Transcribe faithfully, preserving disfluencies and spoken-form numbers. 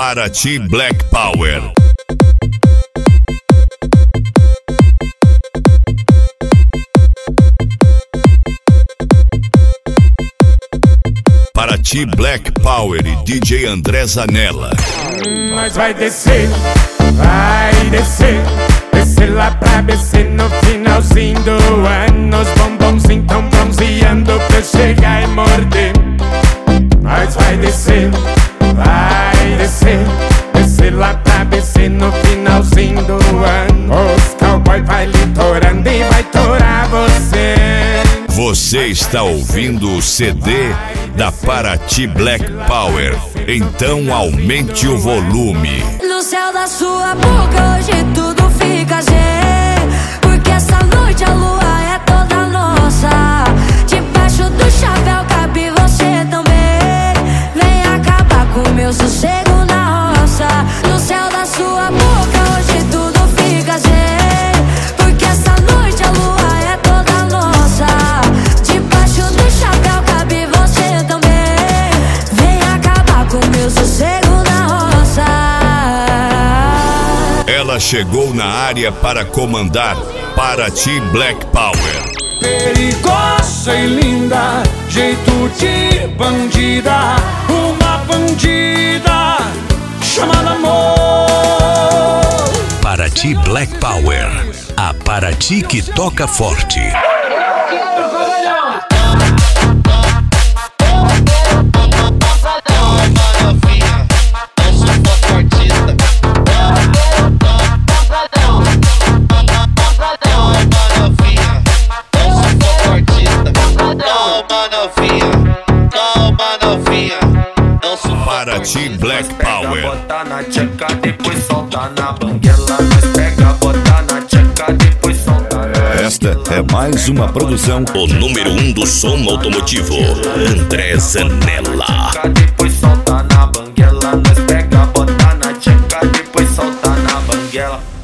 Paraty Black Power. Paraty Black Power e D J André Zanella. Mas vai descer, vai descer, descer lá pra B C no finalzinho do ano. Os bombons tão bronzeando pra chegar e morder. Mas vai descer, vai descer, descer lá pra B C no finalzinho do ano. Os cowboy vai litorando e vai torar você. Você está ouvindo o C D da Paraty Black Power, então aumente o volume. No céu da sua boca hoje tudo fica zen, porque essa noite a lua é toda nossa. Debaixo do chapéu cabe você também. Vem acabar com o meu sossego na roça. No céu da sua boca hoje tudo fica zen, porque essa noite a lua é toda nossa. Debaixo do chapéu cabe você também. Vem acabar com o meu sossego na roça. Ela chegou na área para comandar Paraty Black Power. Perigosa e linda, jeito de bandida, uma bandida chamada amor. Paraty Black Power, a Paraty que toca forte. Paraty Black Power. Bota na tcheca, depois solta na banguela. Nós pega, bota na tcheca, depois solta na. Esta é mais uma produção. O número um do som automotivo, André Zanella. Depois solta na banguela. Nós pega, bota na tcheca, depois solta na banguela.